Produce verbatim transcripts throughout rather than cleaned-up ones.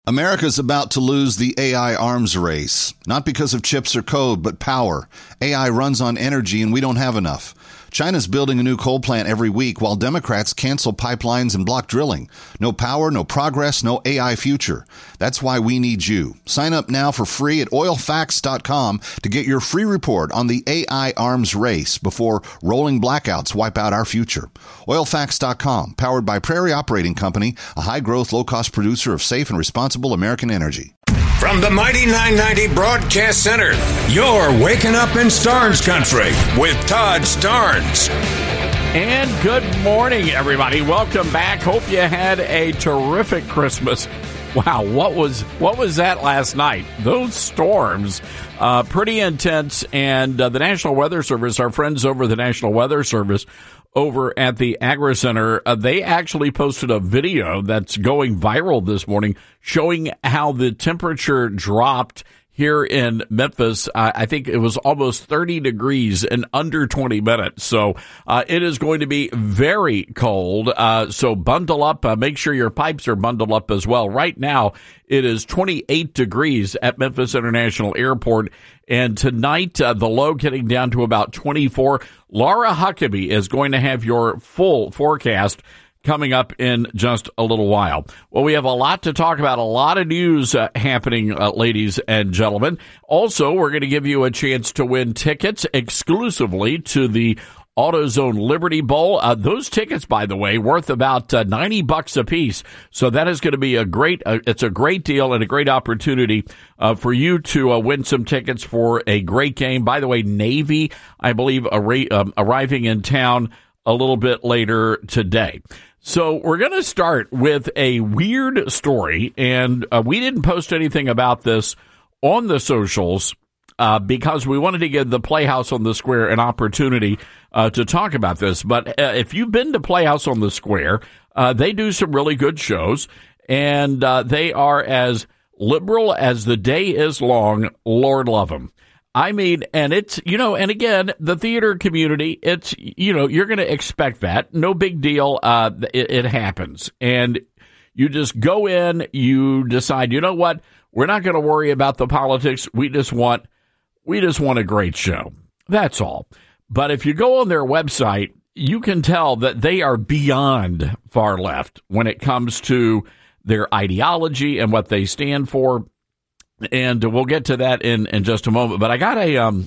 America's about to lose the A I arms race, not because of chips or code, but power. A I runs on energy, and we don't have enough. China's building a new coal plant every week, while Democrats cancel pipelines and block drilling. No power, no progress, no A I future. That's why we need you. Sign up now for free at oil facts dot com to get your free report on the A I arms race before rolling blackouts wipe out our future. oil facts dot com, powered by Prairie Operating Company, a high-growth, low-cost producer of safe and responsible American energy. From the mighty nine ninety Broadcast Center, you're waking up in Starnes Country with Todd Starnes. And good morning, everybody. Welcome back. Hope you had a terrific Christmas. Wow, what was what was that last night? Those storms, uh, pretty intense. And uh, the National Weather Service, our friends over the National Weather Service, over at the Agri Center, uh, they actually posted a video that's going viral this morning showing how the temperature dropped here in Memphis. Uh, I think it was almost thirty degrees in under twenty minutes. So uh, it is going to be very cold. Uh, so bundle up. Uh, make sure your pipes are bundled up as well. Right now, it is twenty-eight degrees at Memphis International Airport. And tonight, uh, the low getting down to about twenty-four. Laura Huckabee is going to have your full forecast coming up in just a little while. Well, we have a lot to talk about, a lot of news uh, happening, uh, ladies and gentlemen. Also, we're going to give you a chance to win tickets exclusively to the AutoZone Liberty Bowl. Uh, those tickets, by the way, worth about uh, ninety bucks a piece. So that is going to be a great, uh, it's a great deal and a great opportunity uh, for you to uh, win some tickets for a great game. By the way, Navy, I believe, ar- um, arriving in town a little bit later today. So we're going to start with a weird story, and uh, we didn't post anything about this on the socials uh, because we wanted to give the Playhouse on the Square an opportunity uh, to talk about this. But uh, if you've been to Playhouse on the Square, uh, they do some really good shows, and uh, they are as liberal as the day is long. Lord love them. I mean, and it's, you know, and again, the theater community, it's, you know, you're going to expect that. No big deal. Uh, it, it happens. And you just go in, you decide, you know what, we're not going to worry about the politics. We just want, we just want a great show. That's all. But if you go on their website, you can tell that they are beyond far left when it comes to their ideology and what they stand for. And we'll get to that in, in just a moment. But I got a um,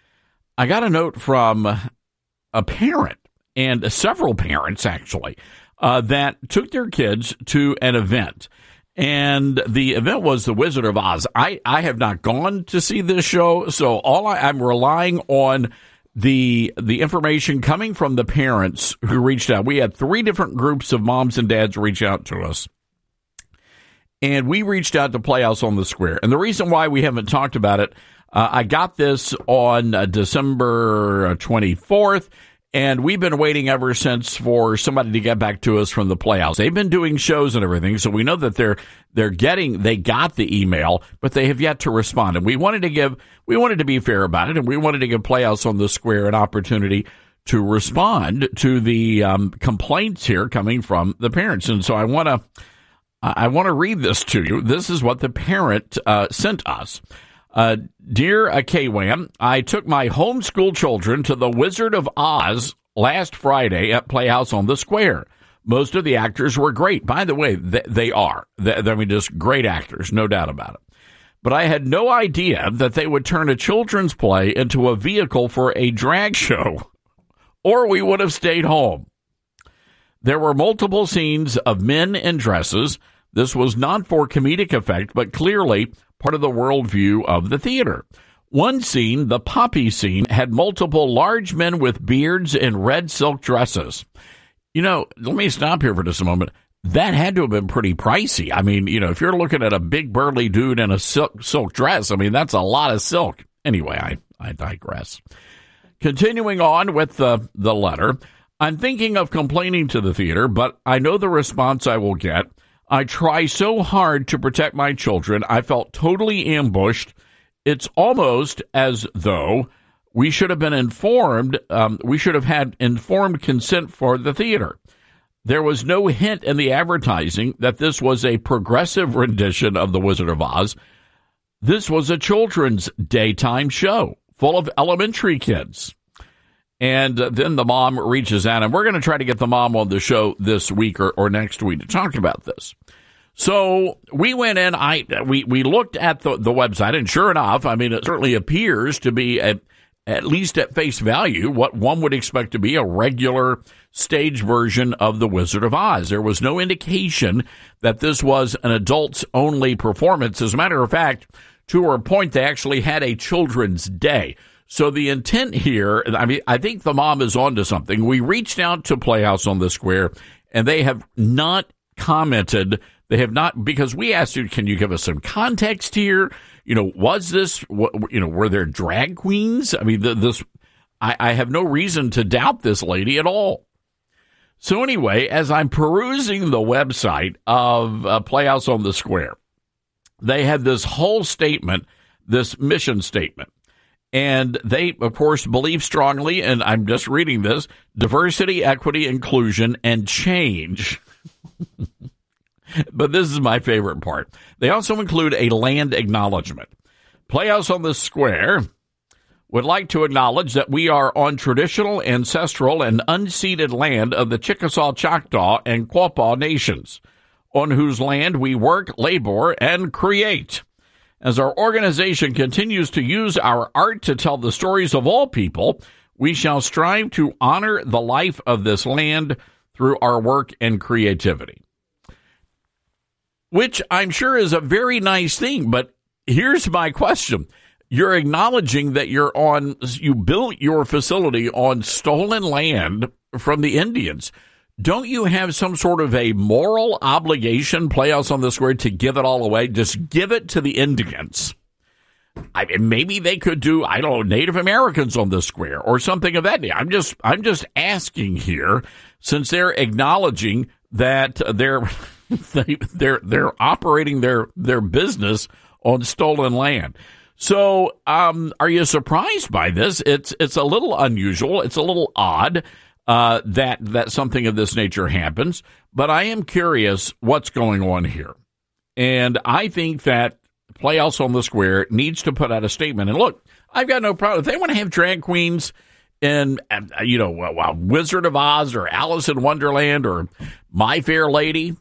I got a note from a parent and several parents, actually, uh, that took their kids to an event. And the event was The Wizard of Oz. I, I have not gone to see this show, so all I, I'm relying on the the information coming from the parents who reached out. We had three different groups of moms and dads reach out to us. And we reached out to Playhouse on the Square. And the reason why we haven't talked about it, uh, I got this on uh, December twenty-fourth, and we've been waiting ever since for somebody to get back to us from the Playhouse. They've been doing shows and everything, so we know that they're they're getting they got the email, but they have yet to respond. And we wanted to give we wanted to be fair about it, and we wanted to give Playhouse on the Square an opportunity to respond to the um, complaints here coming from the parents. And so I want to. I want to read this to you. This is what the parent uh, sent us. Uh, Dear uh, K WAM, I took my homeschool children to The Wizard of Oz last Friday at Playhouse on the Square. Most of the actors were great. By the way, they, they are. They, I mean, just great actors, no doubt about it. But I had no idea that they would turn a children's play into a vehicle for a drag show, or we would have stayed home. There were multiple scenes of men in dresses. This was not for comedic effect, but clearly part of the worldview of the theater. One scene, the poppy scene, had multiple large men with beards in red silk dresses. You know, let me stop here for just a moment. That had to have been pretty pricey. I mean, you know, if you're looking at a big burly dude in a silk, silk dress, I mean, that's a lot of silk. Anyway, I, I digress. Continuing on with the, the letter, I'm thinking of complaining to the theater, but I know the response I will get. I try so hard to protect my children. I felt totally ambushed. It's almost as though we should have been informed. Um, we should have had informed consent for the theater. There was no hint in the advertising that this was a progressive rendition of The Wizard of Oz. This was a children's daytime show full of elementary kids. And then the mom reaches out, and we're going to try to get the mom on the show this week or, or next week to talk about this. So we went in, I we, we looked at the, the website, and sure enough, I mean, it certainly appears to be, at, at least at face value, what one would expect to be a regular stage version of The Wizard of Oz. There was no indication that this was an adults-only performance. As a matter of fact, to our point, they actually had a children's day. So the intent here, I mean, I think the mom is onto something. We reached out to Playhouse on the Square, and they have not commented. They have not, because we asked you, can you give us some context here? You know, was this, you know, were there drag queens? I mean, this, I, I have no reason to doubt this lady at all. So anyway, as I'm perusing the website of uh, Playhouse on the Square, they had this whole statement, this mission statement. And they, of course, believe strongly, and I'm just reading this, diversity, equity, inclusion, and change. But this is my favorite part. They also include a land acknowledgement. Playhouse on the Square would like to acknowledge that we are on traditional, ancestral, and unceded land of the Chickasaw, Choctaw, and Quapaw nations, on whose land we work, labor, and create. As our organization continues to use our art to tell the stories of all people, we shall strive to honor the life of this land through our work and creativity. Which I'm sure is a very nice thing, but here's my question. You're acknowledging that you're on, you built your facility on stolen land from the Indians. Don't you have some sort of a moral obligation, Playhouse on the Square, to give it all away? Just give it to the Indians. I mean, maybe they could do, I don't know, Native Americans on the Square or something of that nature. I'm just, I'm just asking here, since they're acknowledging that they're, they, they're, they're operating their, their business on stolen land. So, um, are you surprised by this? It's, it's a little unusual. It's a little odd. Uh, that that something of this nature happens, but I am curious what's going on here. And I think that Playhouse on the Square needs to put out a statement. And look, I've got no problem. If they want to have drag queens in, you know, well, Wizard of Oz or Alice in Wonderland or My Fair Lady.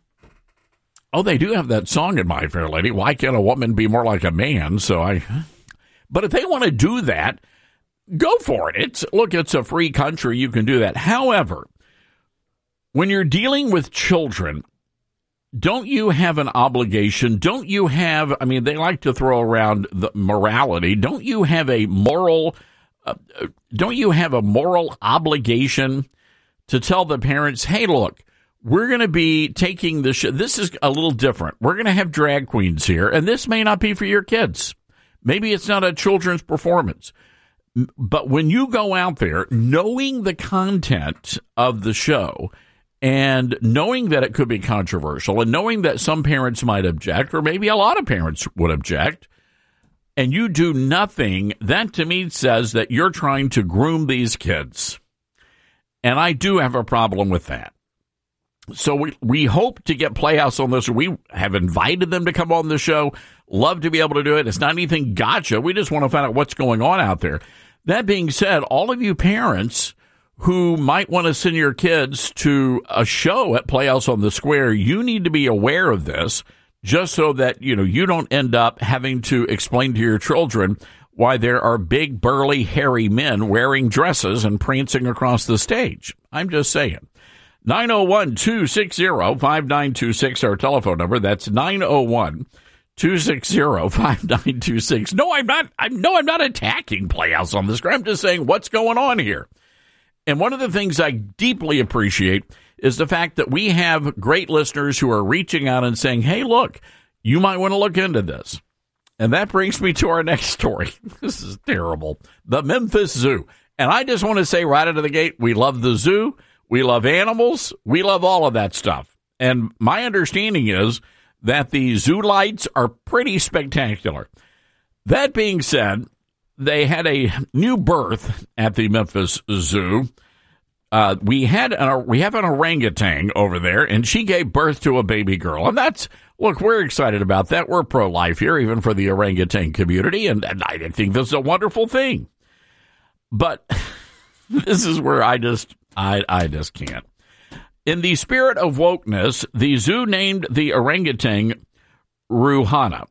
Oh, they do have that song in My Fair Lady. Why can't a woman be more like a man? So I, but if they want to do that, go for it. It's look, it's a free country. You can do that. However, when you're dealing with children, don't you have an obligation? Don't you have, I mean, they like to throw around the morality. Don't you have a moral, uh, don't you have a moral obligation to tell the parents, hey, look, we're going to be taking this, sh- this is a little different. We're going to have drag queens here, and this may not be for your kids. Maybe it's not a children's performance. But when you go out there, knowing the content of the show and knowing that it could be controversial and knowing that some parents might object, or maybe a lot of parents would object, and you do nothing, that to me says that you're trying to groom these kids. And I do have a problem with that. So we, we hope to get Playhouse on this. We have invited them to come on the show. Love to be able to do it. It's not anything gotcha. We just want to find out what's going on out there. That being said, all of you parents who might want to send your kids to a show at Playhouse on the Square, you need to be aware of this just so that, you know, you don't end up having to explain to your children why there are big, burly, hairy men wearing dresses and prancing across the stage. I'm just saying. nine oh one, two six zero, five nine two six, our telephone number. That's nine oh one, two six zero, five nine two six. No, I'm not, I'm, no, I'm not attacking Playhouse on the Square. I'm just saying what's going on here. And one of the things I deeply appreciate is the fact that we have great listeners who are reaching out and saying, hey, look, you might want to look into this. And that brings me to our next story. This is terrible. The Memphis Zoo. And I just want to say right out of the gate, we love the zoo. We love animals. We love all of that stuff. And my understanding is that the zoo lights are pretty spectacular. That being said, they had a new birth at the Memphis Zoo. uh, we had an, we have an orangutan over there, and she gave birth to a baby girl. And that's, look, we're excited about that. We're pro-life here, even for the orangutan community, and, and I think this is a wonderful thing. But this is where I just, I, I just can't. In the spirit of wokeness, the zoo named the orangutan Ruhana.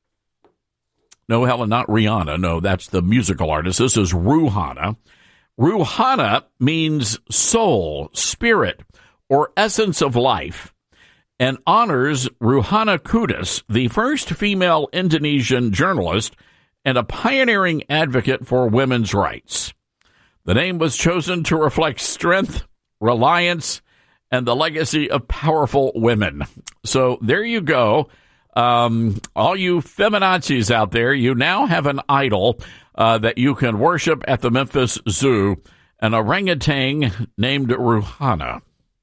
No, Helen, not Rihanna. No, that's the musical artist. This is Ruhana. Ruhana means soul, spirit, or essence of life, and honors Ruhana Kudus, the first female Indonesian journalist and a pioneering advocate for women's rights. The name was chosen to reflect strength, reliance, and the legacy of powerful women. So there you go. Um, all you feminazis out there, you now have an idol uh, that you can worship at the Memphis Zoo, an orangutan named Ruhana.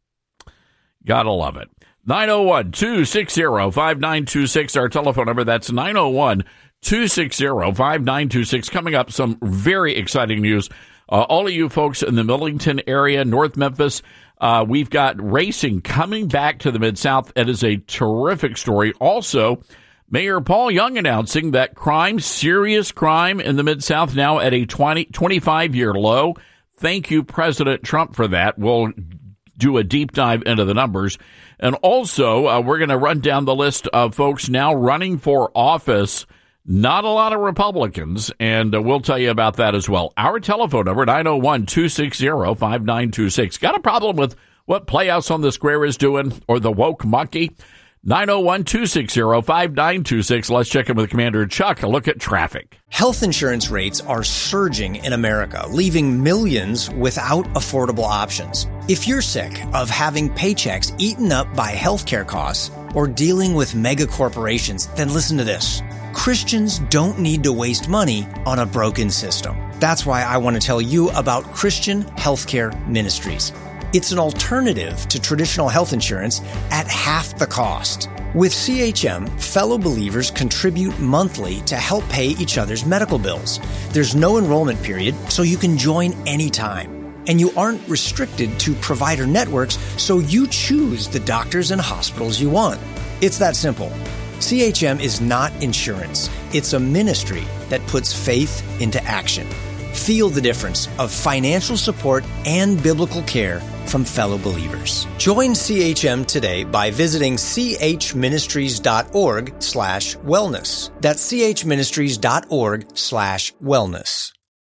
Gotta love it. nine oh one, two six zero, five nine two six, our telephone number. That's nine oh one, two six zero, five nine two six. Coming up, some very exciting news. Uh, all of you folks in the Millington area, North Memphis, Uh, we've got racing coming back to the Mid-South. It is a terrific story. Also, Mayor Paul Young announcing that crime, serious crime in the Mid-South now at a twenty, twenty-five-year low. Thank you, President Trump, for that. We'll do a deep dive into the numbers. And also, uh, we're going to run down the list of folks now running for office. Not a lot of Republicans, and uh, we'll tell you about that as well. Our telephone number, nine oh one, two six zero, five nine two six. Got a problem with what Playhouse on the Square is doing or the woke monkey? nine oh one, two six zero, five nine two six. Let's check in with Commander Chuck. A look at traffic. Health insurance rates are surging in America, leaving millions without affordable options. If you're sick of having paychecks eaten up by healthcare costs or dealing with mega corporations, then listen to this. Christians don't need to waste money on a broken system. That's why I want to tell you about Christian Healthcare Ministries. It's an alternative to traditional health insurance at half the cost. With C H M, fellow believers contribute monthly to help pay each other's medical bills. There's no enrollment period, so you can join anytime. And you aren't restricted to provider networks, so you choose the doctors and hospitals you want. It's that simple. C H M is not insurance. It's a ministry that puts faith into action. Feel the difference of financial support and biblical care from fellow believers. Join C H M today by visiting chministries.org slash wellness. That's chministries.org slash wellness.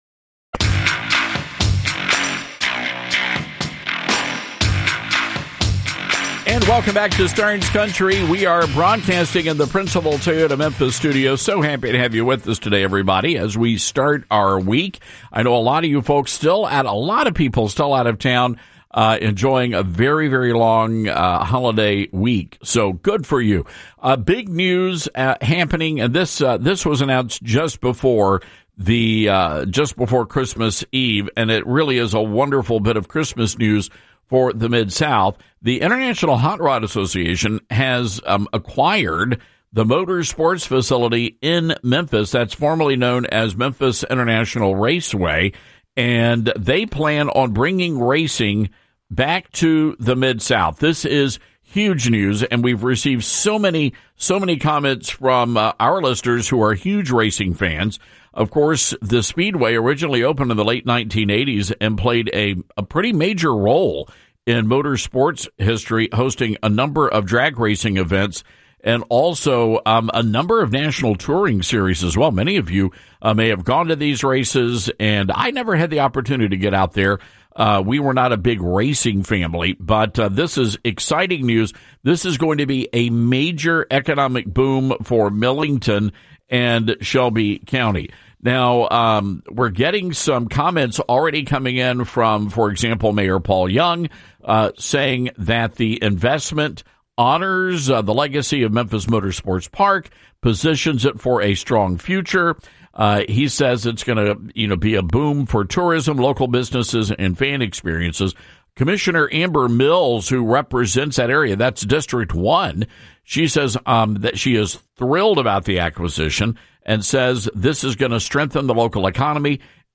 And welcome back to Starnes Country. We are broadcasting in the Principal Toyota Memphis studio. So happy to have you with us today, everybody, as we start our week. I know a lot of you folks still at a lot of people still out of town, uh, enjoying a very, very long uh, holiday week. So good for you. Uh, big news uh, happening, and this uh, this was announced just before the uh, just before Christmas Eve, and it really is a wonderful bit of Christmas news for the Mid-South. The International Hot Rod Association has um, acquired the motorsports facility in Memphis that's formerly known as Memphis International Raceway, and they plan on bringing racing back to the Mid-South. This is huge news, and we've received so many, so many comments from uh, our listeners who are huge racing fans. Of course, the Speedway originally opened in the late nineteen eighties and played a, a pretty major role in motorsports history, hosting a number of drag racing events and also um, a number of national touring series as well. Many of you uh, may have gone to these races, and I never had the opportunity to get out there. Uh, we were not a big racing family, but uh, this is exciting news. This is going to be a major economic boom for Millington and Shelby County. Now, um, we're getting some comments already coming in from, for example, Mayor Paul Young, uh, saying that the investment honors uh, the legacy of Memphis Motorsports Park, positions it for a strong future. Uh, he says it's going to, you know, be a boom for tourism, local businesses, and fan experiences. Commissioner Amber Mills, who represents that area, that's District one, she says um, that she is thrilled about the acquisition and says this is going to strengthen the local economy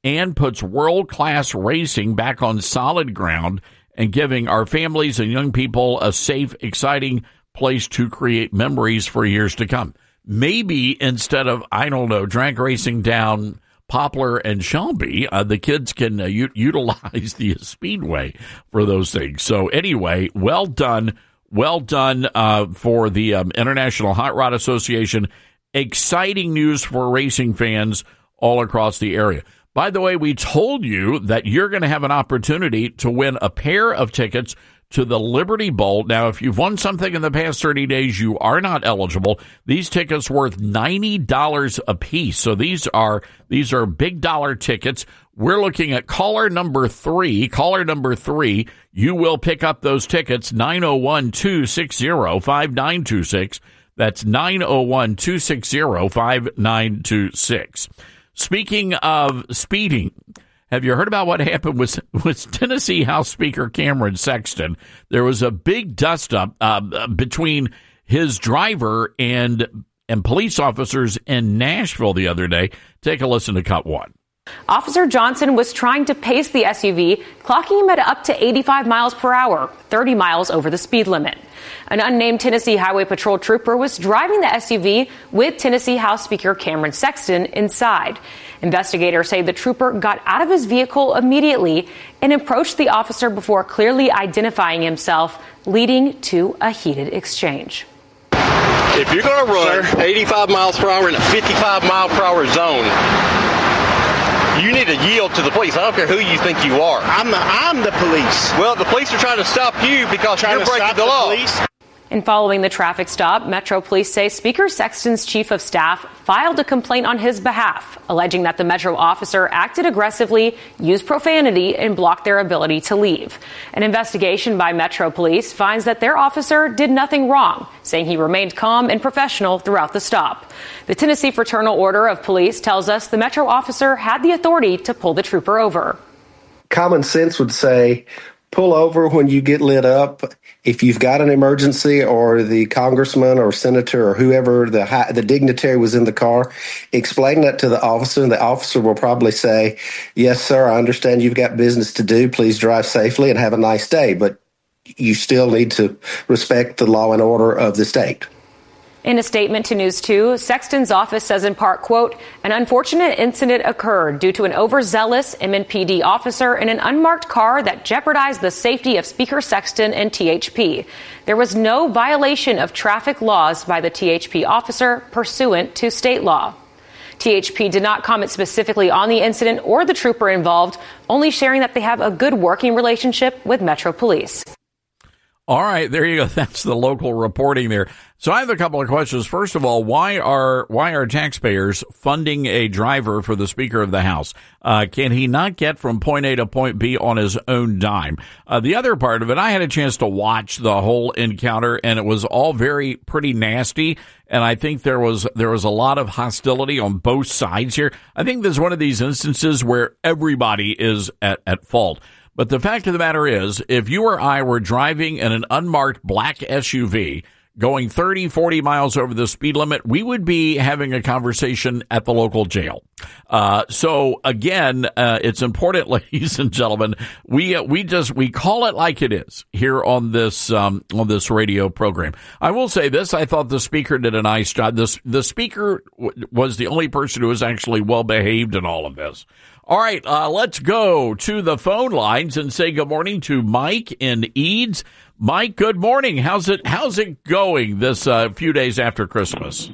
and puts world-class racing back on solid ground and giving our families and young people a safe, exciting place to create memories for years to come. Maybe instead of, I don't know, drag racing down Poplar and Shelby, uh, the kids can uh, u- utilize the Speedway for those things. So anyway, well done. Well done uh, for the um, International Hot Rod Association. Exciting news for racing fans all across the area. By the way, we told you that you're going to have an opportunity to win a pair of tickets to the Liberty Bowl. Now, if you've won something in the past thirty days, you are not eligible. These tickets worth ninety dollars a piece. So these are these are big dollar tickets. We're looking at caller number three. Caller number three, you will pick up those tickets, nine oh one, two six zero, five nine two six. That's nine oh one, two six zero, five nine two six. Speaking of speeding, have you heard about what happened with, with Tennessee House Speaker Cameron Sexton? There was a big dust-up uh, between his driver and and police officers in Nashville the other day. Take a listen to cut one. Officer Johnson was trying to pace the S U V, clocking him at up to eighty-five miles per hour, thirty miles over the speed limit. An unnamed Tennessee Highway Patrol trooper was driving the S U V with Tennessee House Speaker Cameron Sexton inside. Investigators say the trooper got out of his vehicle immediately and approached the officer before clearly identifying himself, leading to a heated exchange. If you're going to run Sir? eighty-five miles per hour in a fifty-five mile per hour zone, you need to yield to the police. I don't care who you think you are. I'm the, I'm the police. Well, the police are trying to stop you because trying you're breaking the, the law. Police. And following the traffic stop, Metro Police say Speaker Sexton's chief of staff filed a complaint on his behalf, alleging that the Metro officer acted aggressively, used profanity, and blocked their ability to leave. An investigation by Metro Police finds that their officer did nothing wrong, saying he remained calm and professional throughout the stop. The Tennessee Fraternal Order of Police tells us the Metro officer had the authority to pull the trooper over. Common sense would say, pull over when you get lit up. If you've got an emergency or the congressman or senator or whoever the high, the dignitary was in the car, explain that to the officer, and the officer will probably say, yes, sir, I understand you've got business to do. Please drive safely and have a nice day. But you still need to respect the law and order of the state. In a statement to News two, Sexton's office says in part, quote, an unfortunate incident occurred due to an overzealous M N P D officer in an unmarked car that jeopardized the safety of Speaker Sexton and T H P. There was no violation of traffic laws by the T H P officer pursuant to state law. T H P did not comment specifically on the incident or the trooper involved, only sharing that they have a good working relationship with Metro Police. All right, there you go. That's the local reporting there. So I have a couple of questions. First of all, why are why are taxpayers funding a driver for the Speaker of the House? Uh, can he not get from point A to point B on his own dime? Uh, the other part of it, I had a chance to watch the whole encounter, and it was all very pretty nasty. And I think there was there was a lot of hostility on both sides here. I think there's one of these instances where everybody is at, at fault. But the fact of the matter is, if you or I were driving in an unmarked black S U V going thirty, forty miles over the speed limit, we would be having a conversation at the local jail. Uh, so again, uh, it's important, ladies and gentlemen, we, uh, we just, we call it like it is here on this, um, on this radio program. I will say this. I thought the speaker did a nice job. This, the speaker w- was the only person who was actually well behaved in all of this. All right, uh, let's go to the phone lines and say good morning to Mike in Eads. Mike, good morning. How's it How's it going this uh, few days after Christmas?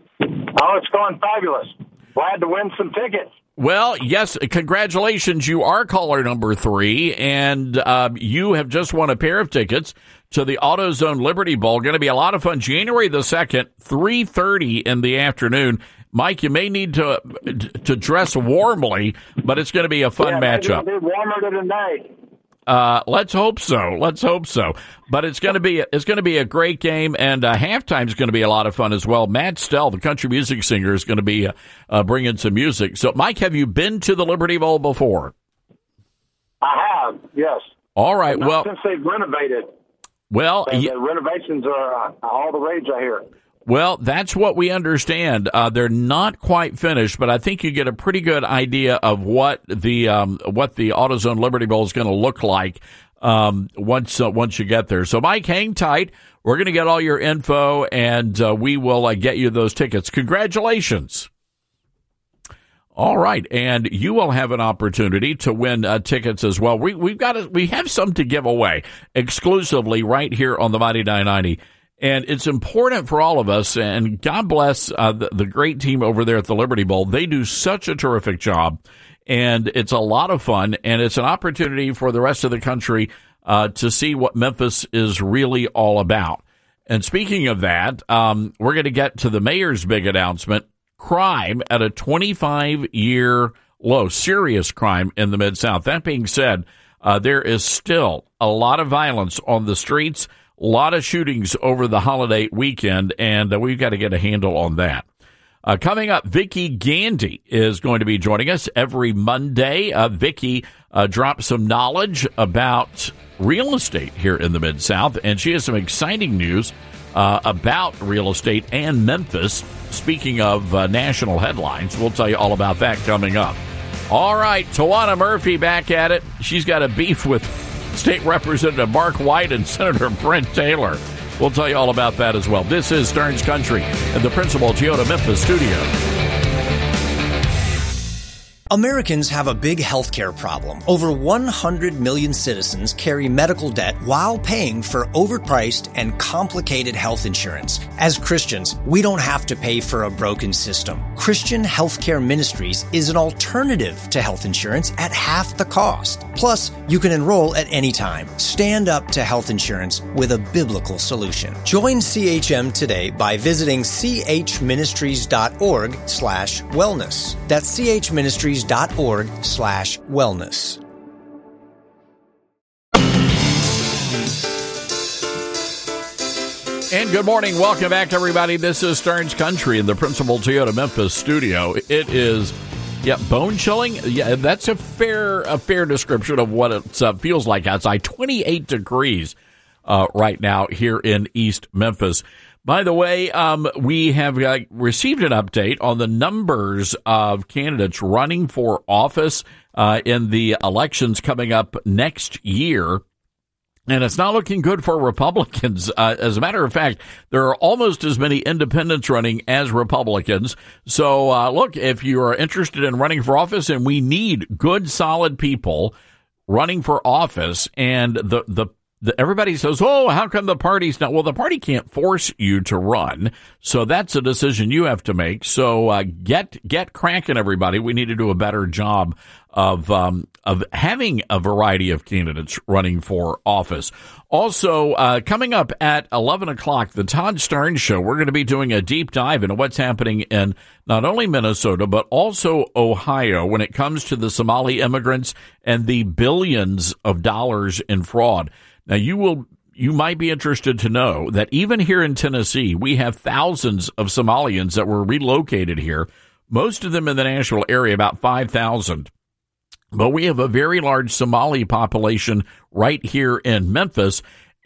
Oh, it's going fabulous. Glad to win some tickets. Well, yes, congratulations. You are caller number three, and uh, you have just won a pair of tickets to the AutoZone Liberty Bowl. Going to be a lot of fun. January the second, three thirty in the afternoon. Mike, you may need to to dress warmly, but it's going to be a fun yeah, matchup. It'll be warmer tonight. Uh, let's hope so. Let's hope so. But it's going to be it's going to be a great game, and uh, halftime is going to be a lot of fun as well. Matt Stell, the country music singer, is going to be uh, uh, bringing some music. So, Mike, have you been to the Liberty Bowl before? I have, yes. All right. Not well, since they've renovated. Well, the, yeah. the renovations are uh, all the rage I hear. Well, that's what we understand. Uh, they're not quite finished, but I think you get a pretty good idea of what the um, what the AutoZone Liberty Bowl is going to look like um, once uh, once you get there. So, Mike, hang tight. We're going to get all your info, and uh, we will uh, get you those tickets. Congratulations. All right, and you will have an opportunity to win uh, tickets as well. We, we've got a, we have some to give away exclusively right here on the Mighty nine ninety. And it's important for all of us, and God bless uh, the, the great team over there at the Liberty Bowl. They do such a terrific job, and it's a lot of fun, and it's an opportunity for the rest of the country uh, to see what Memphis is really all about. And speaking of that, um, we're going to get to the mayor's big announcement, crime at a twenty-five year low, serious crime in the Mid-South. That being said, uh, there is still a lot of violence on the streets. A lot of shootings over the holiday weekend, and uh, we've got to get a handle on that. Uh, coming up, Vicki Gandy is going to be joining us every Monday. Uh, Vicki uh, drops some knowledge about real estate here in the Mid-South, and she has some exciting news uh, about real estate and Memphis. Speaking of uh, national headlines, we'll tell you all about that coming up. All right, Tawana Murphy back at it. She's got a beef with State Representative Mark White and Senator Brent Taylor. We'll tell you all about that as well. This is Stearns Country in the Principal Toyota Memphis studio. Americans have a big healthcare problem. Over one hundred million citizens carry medical debt while paying for overpriced and complicated health insurance. As Christians, we don't have to pay for a broken system. Christian Healthcare Ministries is an alternative to health insurance at half the cost. Plus, you can enroll at any time. Stand up to health insurance with a biblical solution. Join C H M today by visiting chministries.org slash wellness. That's chministries.org slash wellness. And good morning. Welcome back, everybody. This is Stearns Country in the Principal Toyota Memphis studio. It is, yeah, bone-chilling. Yeah, that's a fair a fair description of what it uh, feels like outside. twenty-eight degrees uh, right now here in East Memphis. By the way, um, we have uh, received an update on the numbers of candidates running for office uh, in the elections coming up next year. And it's not looking good for Republicans. Uh, as a matter of fact, there are almost as many independents running as Republicans. So, uh, look, if you are interested in running for office, and we need good, solid people running for office, and the, the The, everybody says, oh, how come the party's not? Well, the party can't force you to run. So that's a decision you have to make. So uh, get get cracking, everybody. We need to do a better job of um, of having a variety of candidates running for office. Also, uh, coming up at eleven o'clock, the Todd Starnes Show, we're going to be doing a deep dive into what's happening in not only Minnesota, but also Ohio when it comes to the Somali immigrants and the billions of dollars in fraud. Now, you will, you might be interested to know that even here in Tennessee, we have thousands of Somalians that were relocated here, most of them in the Nashville area, about five thousand. But we have a very large Somali population right here in Memphis,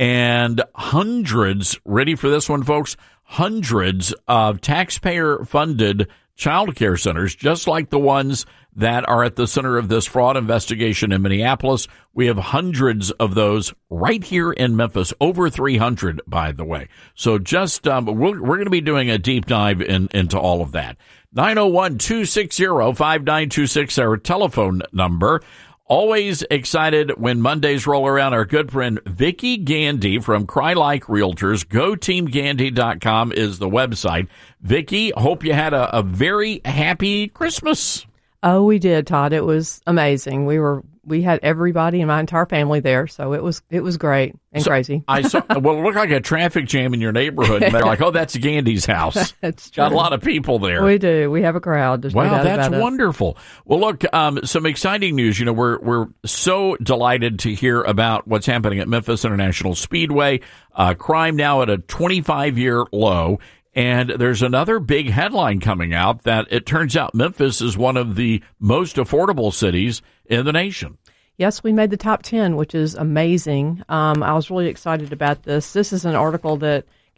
and hundreds, ready for this one, folks, hundreds of taxpayer-funded child care centers, just like the ones that are at the center of this fraud investigation in Minneapolis. We have hundreds of those right here in Memphis, over three hundred, by the way. So just, um, we're, we're going to be doing a deep dive in, into all of that. nine oh one, two six zero, five nine two six, our telephone number. Always excited when Mondays roll around. Our good friend Vicki Gandy from Crylike Realtors, go team gandy dot com is the website. Vicki, hope you had a, a very happy Christmas. Oh, we did, Todd. It was amazing. We were we had everybody in my entire family there, so it was it was great and so crazy. I saw well, it looked like a traffic jam in your neighborhood, and they're like, "Oh, that's Gandy's house." That's true. Got a lot of people there. We do. We have a crowd. There's no wow, doubt that's about it. wonderful. Well, look, um, some exciting news. You know, we're we're so delighted to hear about what's happening at Memphis International Speedway. Uh, crime now at a twenty-five year low. And there's another big headline coming out that it turns out Memphis is one of the most affordable cities in the nation. Yes, we made the top ten, which is amazing. Um, I was really excited about this. This is an article that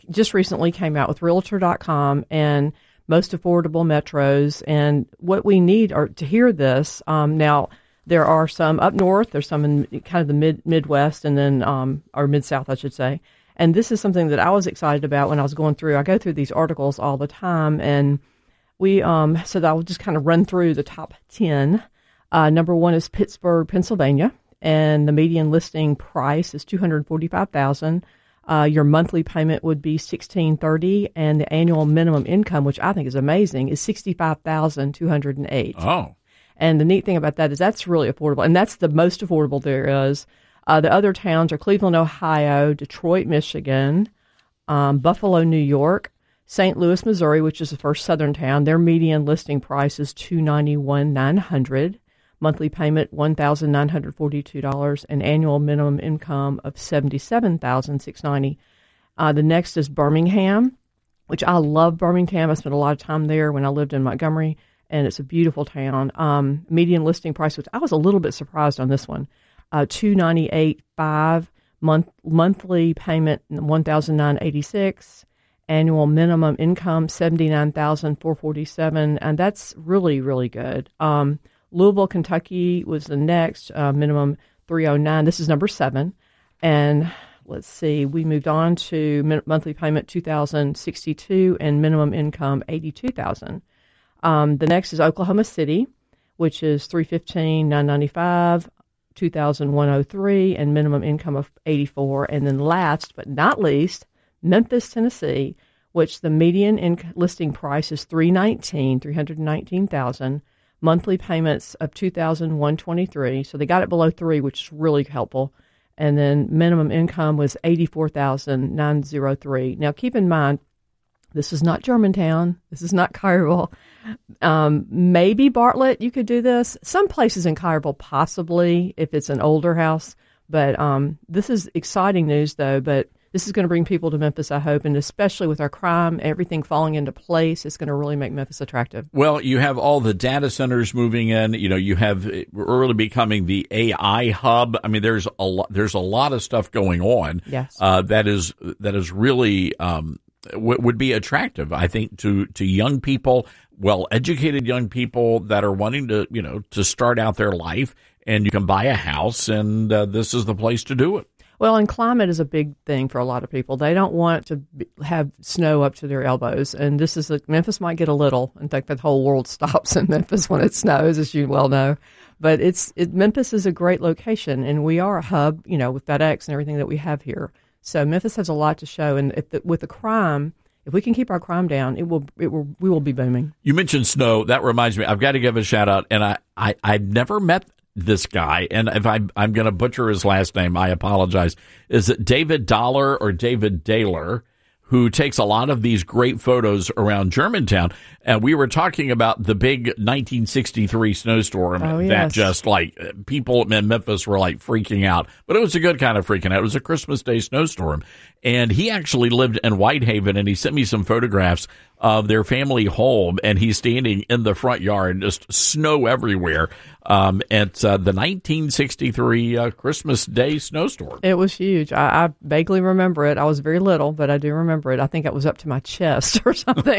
just recently came out with Realtor dot com and most affordable metros. And what we need are to hear this. Um, now, there are some up north. There's some in kind of the mid Midwest and then um, or Mid South, I should say. And this is something that I was excited about when I was going through. I go through these articles all the time, and we um, so that I'll just kind of run through the top ten. Uh, number one is Pittsburgh, Pennsylvania, and the median listing price is two hundred forty-five thousand dollars. Uh, your monthly payment would be sixteen thirty, and the annual minimum income, which I think is amazing, is sixty-five thousand two hundred eight. Oh. And the neat thing about that is that's really affordable, and that's the most affordable there is. Uh, the other towns are Cleveland, Ohio, Detroit, Michigan, um, Buffalo, New York, Saint Louis, Missouri, which is the first southern town. Their median listing price is two hundred ninety-one thousand nine hundred dollars. Monthly payment one thousand nine hundred forty-two dollars, and annual minimum income of seventy-seven thousand six hundred ninety dollars. Uh, the next is Birmingham, which I love Birmingham. I spent a lot of time there when I lived in Montgomery, and it's a beautiful town. Um, median listing price, which I was a little bit surprised on this one, uh, two hundred ninety-eight thousand five hundred dollars. Month, monthly payment one thousand nine hundred eighty-six dollars. Annual minimum income seventy-nine thousand four hundred forty-seven dollars, and that's really, really good. Um, Louisville, Kentucky was the next, uh, minimum three hundred nine. This is number seven. And let's see, we moved on to min- monthly payment two thousand sixty-two and minimum income eighty-two thousand. Um, the next is Oklahoma City, which is three hundred fifteen thousand nine hundred ninety-five, two thousand one hundred three, and minimum income of eighty-four. And then last but not least, Memphis, Tennessee, which the median in- listing price is three hundred nineteen thousand, three hundred nineteen thousand. Monthly payments of two thousand one hundred twenty-three, so they got it below three, which is really helpful. And then minimum income was eighty-four thousand nine hundred three. Now, keep in mind, this is not Germantown. This is not Collierville. Um, maybe Bartlett, you could do this. Some places in Collierville, possibly, if it's an older house. But um, this is exciting news, though. But this is going to bring people to Memphis, I hope, and especially with our crime, everything falling into place, it's going to really make Memphis attractive. Well, you have all the data centers moving in. You know, you have really becoming the A I hub. I mean, there's a lot. There's a lot of stuff going on. Yes, uh, that is that is really um, w- would be attractive, I think, to to young people, well-educated young people that are wanting to, you know, to start out their life, and you can buy a house, and uh, this is the place to do it. Well, and climate is a big thing for a lot of people. They don't want to be, have snow up to their elbows. And this is, a, Memphis might get a little. In fact, the whole world stops in Memphis when it snows, as you well know. But it's it, Memphis is a great location, and we are a hub, you know, with FedEx and everything that we have here. So Memphis has a lot to show. And if the, with the crime, if we can keep our crime down, it will, it will, we will be booming. You mentioned snow. That reminds me, I've got to give a shout out. And I, I, I've never met this guy, and if I, I'm going to butcher his last name, I apologize. Is it David Dollar or David Daler, who takes a lot of these great photos around Germantown? And we were talking about the big nineteen sixty-three snowstorm oh, that yes. just like people in Memphis were like freaking out. But it was a good kind of freaking out. It was a Christmas Day snowstorm. And he actually lived in Whitehaven, and he sent me some photographs of their family home, and he's standing in the front yard, just snow everywhere. Um, at uh, the nineteen sixty-three uh, Christmas Day snowstorm. It was huge. I, I vaguely remember it. I was very little, but I do remember it. I think it was up to my chest or something.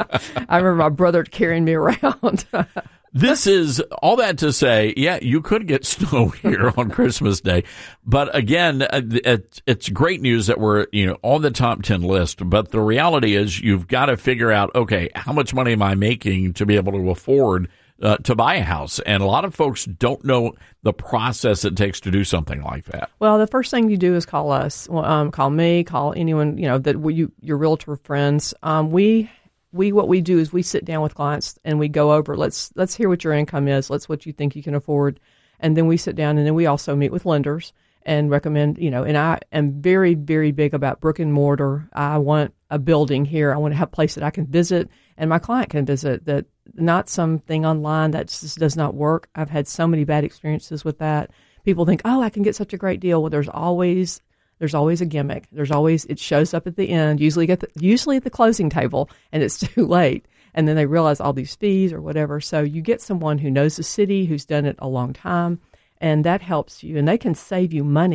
I remember my brother carrying me around. This is all that to say, yeah, you could get snow here on Christmas Day. But again, it, it's great news that we're, you know, on the top ten list. But the reality is you've got to figure out, okay, how much money am I making to be able to afford uh, to buy a house? And a lot of folks don't know the process it takes to do something like that. Well, the first thing you do is call us, um, call me, call anyone, you know, that you, your realtor friends. Um, we We what we do is we sit down with clients and we go over, let's let's hear what your income is, let's what you think you can afford, and then we sit down, and then we also meet with lenders and recommend, you know, and I am very, very big about brick and mortar. I want a building here. I want to have a place that I can visit and my client can visit, that not something online that just does not work. I've had so many bad experiences with that. People think, oh, I can get such a great deal. Well, there's always There's always a gimmick. There's always, it shows up at the end, usually at the, usually at the closing table, and it's too late. And then they realize all these fees or whatever. So you get someone who knows the city, who's done it a long time, and that helps you. And they can save you money.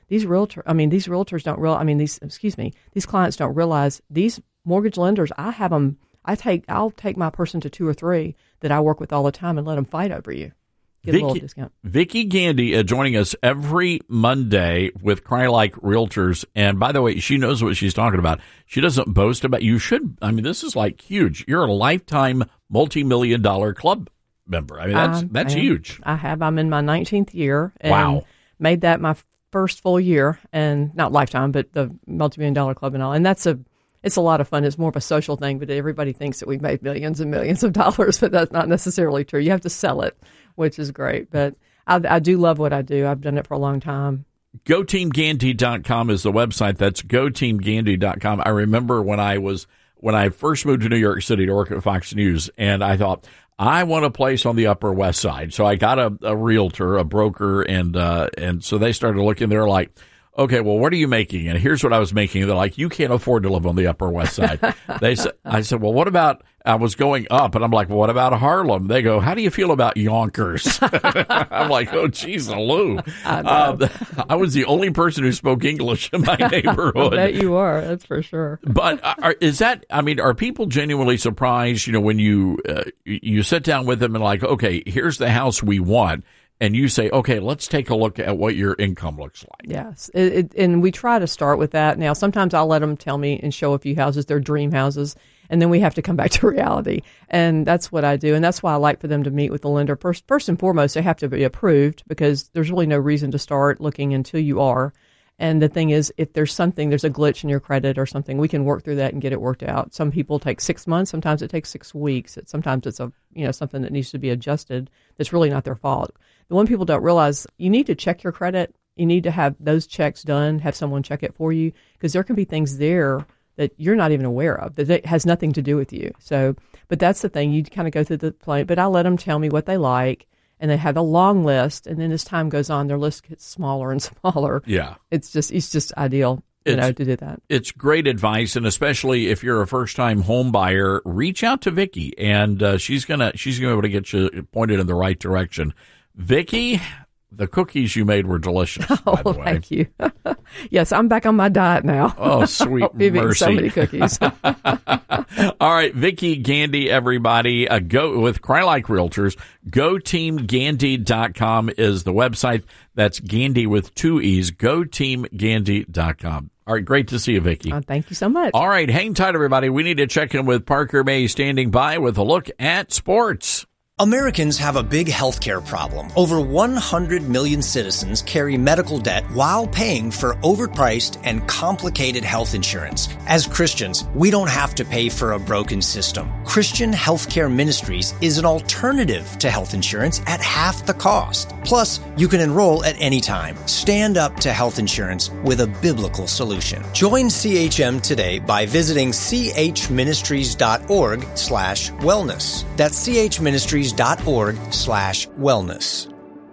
these realtor, I mean, these realtors don't real. I mean, these excuse me, these clients don't realize these mortgage lenders. I have them. I take. I'll take my person to two or three that I work with all the time and let them fight over you. Get Vicky, a little discount. Vicky Gandy uh, joining us every Monday with Cry-Like Realtors. And by the way, she knows what she's talking about. She doesn't boast about, you should, I mean, this is like huge. You're a lifetime multi-million dollar club member. I mean, that's, Um, that's I am. huge. I have. I'm in my nineteenth year. And Wow. Made that my first full year, and not lifetime, but the multi-million dollar club and all. And that's a, it's a lot of fun. It's more of a social thing, but everybody thinks that we've made millions and millions of dollars, but that's not necessarily true. You have to sell it, which is great. But I, I do love what I do. I've done it for a long time. Go Team Gandy dot com is the website. That's Go Team Gandy dot com. I remember when I was, when I first moved to New York City to work at Fox News, and I thought, I want a place on the Upper West Side. So I got a, a realtor, a broker, and uh, and so they started looking. They're like, okay, well, what are you making? And here's what I was making. They're like, you can't afford to live on the Upper West Side. They said, I said, well, what about, I was going up, and I'm like, well, what about Harlem? They go, how do you feel about Yonkers? I'm like, oh, geez, Lou. I, um, I was the only person who spoke English in my neighborhood. I bet you are. That's for sure. But are, is that, I mean, are people genuinely surprised, you know, when you uh, you sit down with them and like, okay, here's the house we want, and you say, okay, let's take a look at what your income looks like. Yes. It, it, and we try to start with that. Now, sometimes I'll let them tell me and show a few houses, their dream houses, and then we have to come back to reality. And that's what I do. And that's why I like for them to meet with the lender. First, first and foremost, they have to be approved, because there's really no reason to start looking until you are. And the thing is, if there's something, there's a glitch in your credit or something, we can work through that and get it worked out. Some people take six months. Sometimes it takes six weeks. It, sometimes it's a, you know, something that needs to be adjusted that's really not their fault. The one people don't realize, you need to check your credit. You need to have those checks done, have someone check it for you, because there can be things there that you're not even aware of, that it has nothing to do with you. So, but that's the thing. You kind of go through the play, but I let them tell me what they like, and they have a long list. And then as time goes on, their list gets smaller and smaller. Yeah. It's just, it's just ideal, you It's- know, to do that. It's great advice, and especially if you're a first-time home buyer, reach out to Vicky, and uh, she's gonna she's gonna be able to get you pointed in the right direction. Vicky, the cookies you made were delicious. Oh, by the way. thank you. Yes, I'm back on my diet now. Oh, sweet We've eaten mercy! so many cookies. All right, Vicky Gandy, everybody, uh, go with Cry-Like Realtors. Go Team Gandy dot com is the website. That's Gandy with two E's. Go Team Gandy dot com. All right, great to see you, Vicky. Uh, thank you so much. All right, hang tight, everybody. We need to check in with Parker May standing by with a look at sports. Americans have a big healthcare problem. Over one hundred million citizens carry medical debt while paying for overpriced and complicated health insurance. As Christians, we don't have to pay for a broken system. Christian Healthcare Ministries is an alternative to health insurance at half the cost. Plus, you can enroll at any time. Stand up to health insurance with a biblical solution. Join C H M today by visiting chministries.org slash wellness. That's chministries.org slash wellness.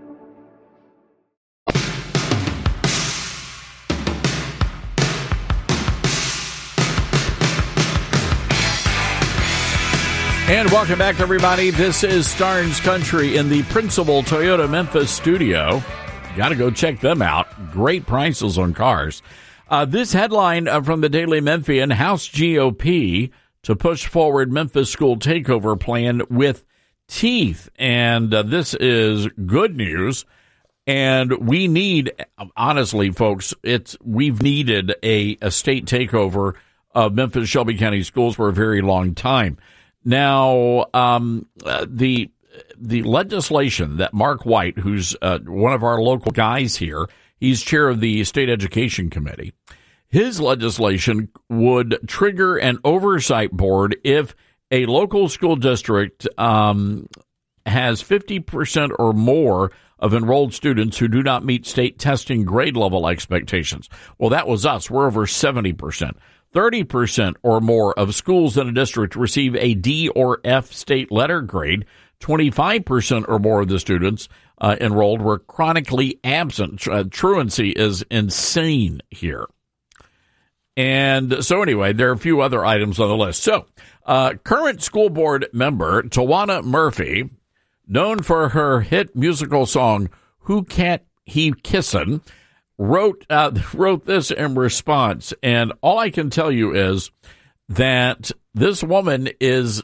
And welcome back, everybody. This is Starnes Country in the Principal Toyota Memphis studio. Got to go check them out. Great prices on cars. Uh, this headline uh, from the Daily Memphian: House G O P to push forward Memphis school takeover plan with teeth. And uh, this is good news. And we need, honestly, folks, it's we've needed a, a state takeover of Memphis Shelby County schools for a very long time. Now, um, uh, the the legislation that Mark White, who's uh, one of our local guys here, he's chair of the State Education Committee, his legislation would trigger an oversight board if a local school district um, has fifty percent or more of enrolled students who do not meet state testing grade level expectations. Well, that was us. We're over seventy percent. thirty percent or more of schools in a district receive a D or F state letter grade. twenty-five percent or more of the students uh, enrolled were chronically absent. Uh, truancy is insane here. And so anyway, there are a few other items on the list. So uh, current school board member Tawana Murphy, known for her hit musical song, Who Can't He Kissin', wrote uh, wrote this in response, and all I can tell you is that this woman is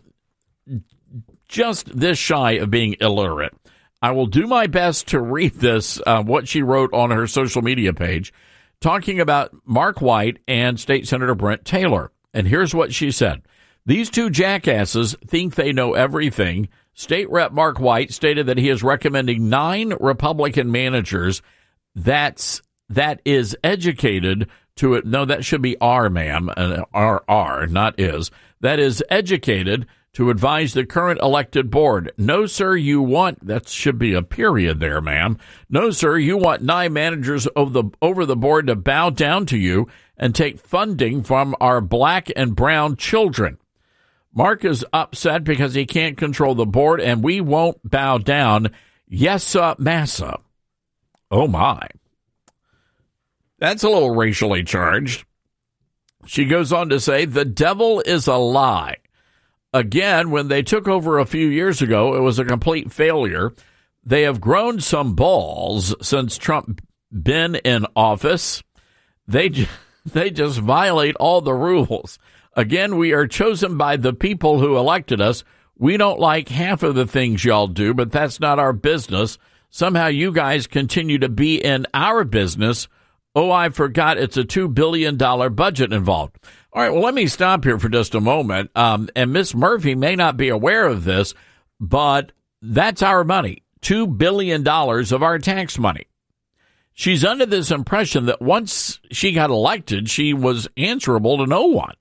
just this shy of being illiterate. I will do my best to read this, uh, what she wrote on her social media page, talking about Mark White and State Senator Brent Taylor. And here's what she said. These two jackasses think they know everything. State Rep Mark White stated that he is recommending nine Republican managers that's that is educated to it. No, that should be R, ma'am, uh, R, R, not is. That is educated to advise the current elected board. No, sir, you want, that should be a period there, ma'am. No, sir, you want nine managers over the, over the board to bow down to you and take funding from our black and brown children. Mark is upset because he can't control the board, and we won't bow down. Yes, sir, massa. Oh, my. That's a little racially charged. She goes on to say, the devil is a lie. Again, when they took over a few years ago, it was a complete failure. They have grown some balls since Trump been in office. They, they just violate all the rules. Again, we are chosen by the people who elected us. We don't like half of the things y'all do, but that's not our business. Somehow you guys continue to be in our business. Oh, I forgot it's a two billion dollars budget involved. All right, well, let me stop here for just a moment. Um, and Miss Murphy may not be aware of this, but that's our money, two billion dollars of our tax money. She's under this impression that once she got elected, she was answerable to no one.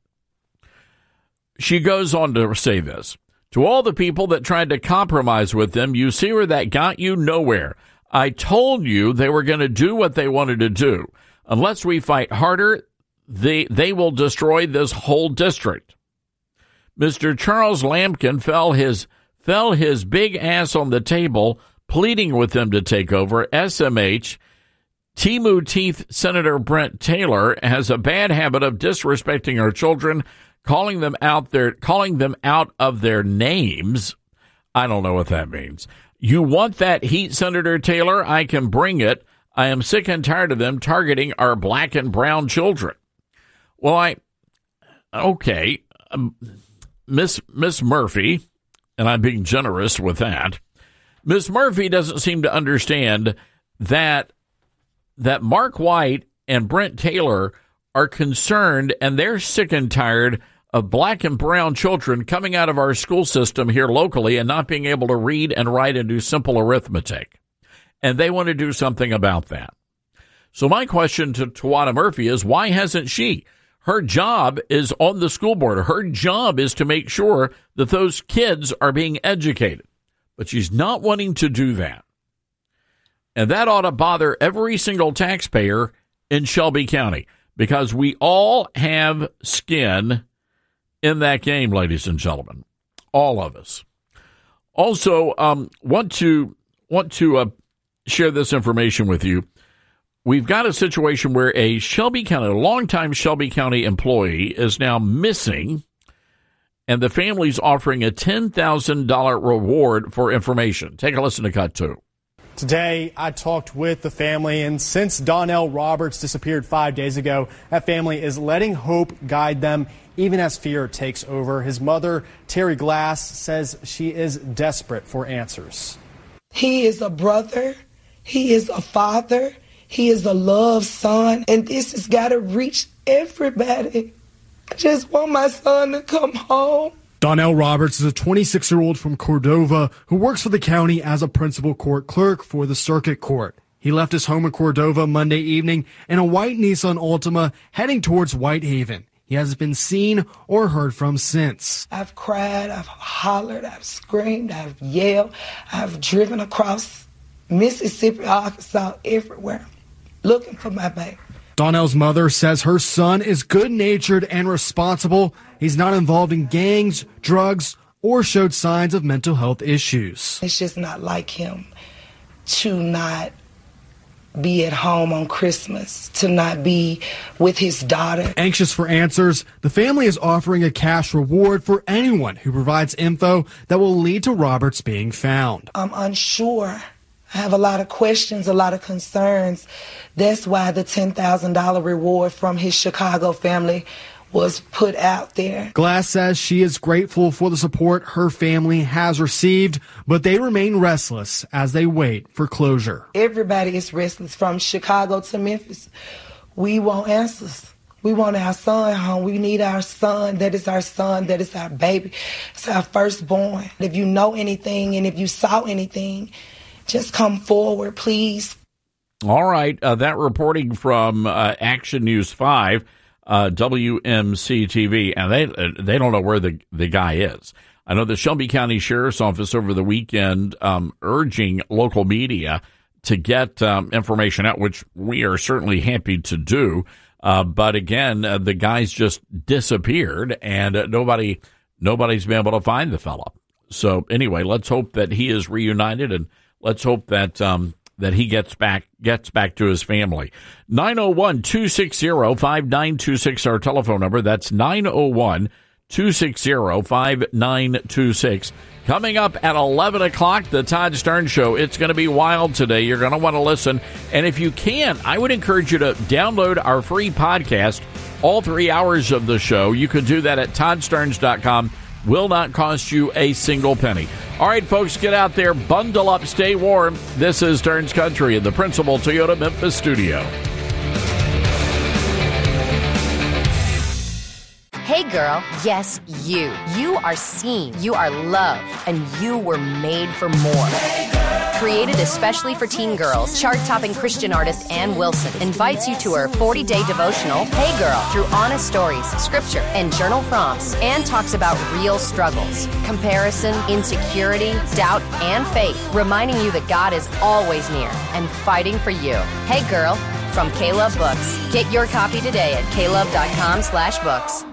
She goes on to say this. To all the people that tried to compromise with them, you see where that got you? Nowhere. I told you they were going to do what they wanted to do. Unless we fight harder, they, they will destroy this whole district. Mister Charles Lampkin fell his, fell his big ass on the table, pleading with them to take over. S M H, Timu Teeth Senator Brent Taylor has a bad habit of disrespecting our children, calling them out their, calling them out of their names. I don't know what that means. You want that heat, Senator Taylor? I can bring it. I am sick and tired of them targeting our black and brown children. Well, I, okay, um, Miss Miss Murphy, and I'm being generous with that. Miss Murphy doesn't seem to understand that that Mark White and Brent Taylor are concerned, and they're sick and tired of black and brown children coming out of our school system here locally and not being able to read and write and do simple arithmetic. And they want to do something about that. So my question to Tawana Murphy is, why hasn't she? Her job is on the school board. Her job is to make sure that those kids are being educated. But she's not wanting to do that. And that ought to bother every single taxpayer in Shelby County, because we all have skin in that game, ladies and gentlemen, all of us. Also, um, want to want to uh, share this information with you. We've got a situation where a Shelby County, a longtime Shelby County employee, is now missing, and the family's offering a ten thousand dollars reward for information. Take a listen to Cut two. Today, I talked with the family, and since Donnell Roberts disappeared five days ago, that family is letting hope guide them, even as fear takes over. His mother, Terry Glass, says she is desperate for answers. He is a brother. He is a father. He is a loved son. And this has got to reach everybody. I just want my son to come home. Donnell Roberts is a twenty-six-year-old from Cordova who works for the county as a principal court clerk for the circuit court. He left his home in Cordova Monday evening in a white Nissan Altima heading towards Whitehaven. He hasn't been seen or heard from since. I've cried, I've hollered, I've screamed, I've yelled, I've driven across Mississippi, Arkansas, everywhere, looking for my baby. Donnell's mother says her son is good-natured and responsible. He's not involved in gangs, drugs, or showed signs of mental health issues. It's just not like him to not be at home on Christmas, to not be with his daughter. Anxious for answers, the family is offering a cash reward for anyone who provides info that will lead to Roberts being found. I'm unsure I have a lot of questions, a lot of concerns. That's why the ten thousand dollars reward from his Chicago family was put out there. Glass says she is grateful for the support her family has received, but they remain restless as they wait for closure. Everybody is restless from Chicago to Memphis. We want answers. We want our son home. We need our son. That is our son. That is our baby. It's our firstborn. If you know anything and if you saw anything, just come forward, please. All right. Uh, that reporting from uh, Action News five. Uh, W M C T V, and they they don't know where the, the guy is. I know the Shelby County Sheriff's Office over the weekend um, urging local media to get um, information out, which we are certainly happy to do. Uh, but again, uh, the guy's just disappeared, and uh, nobody nobody's been able to find the fella. So anyway, let's hope that he is reunited, and let's hope that um, that he gets back gets back to his family. nine oh one, two six zero, five nine two six, our telephone number. That's nine oh one, two six zero, five nine two six. Coming up at eleven o'clock, the Todd Starnes Show. It's going to be wild today. You're going to want to listen. And if you can, I would encourage you to download our free podcast, all three hours of the show. You can do that at todd starnes dot com. Will not cost you a single penny. All right, folks, get out there, bundle up, stay warm. This is Starnes Country in the Principal Toyota Memphis studio. Hey, girl. Yes, you. You are seen. You are loved. And you were made for more. Hey, created especially for teen girls, chart-topping Christian artist Ann Wilson invites you to her forty-day devotional, Hey Girl, through honest stories, scripture, and journal prompts. Ann talks about real struggles, comparison, insecurity, doubt, and faith, reminding you that God is always near and fighting for you. Hey Girl, from K-Love Books. Get your copy today at klove dot com slash books.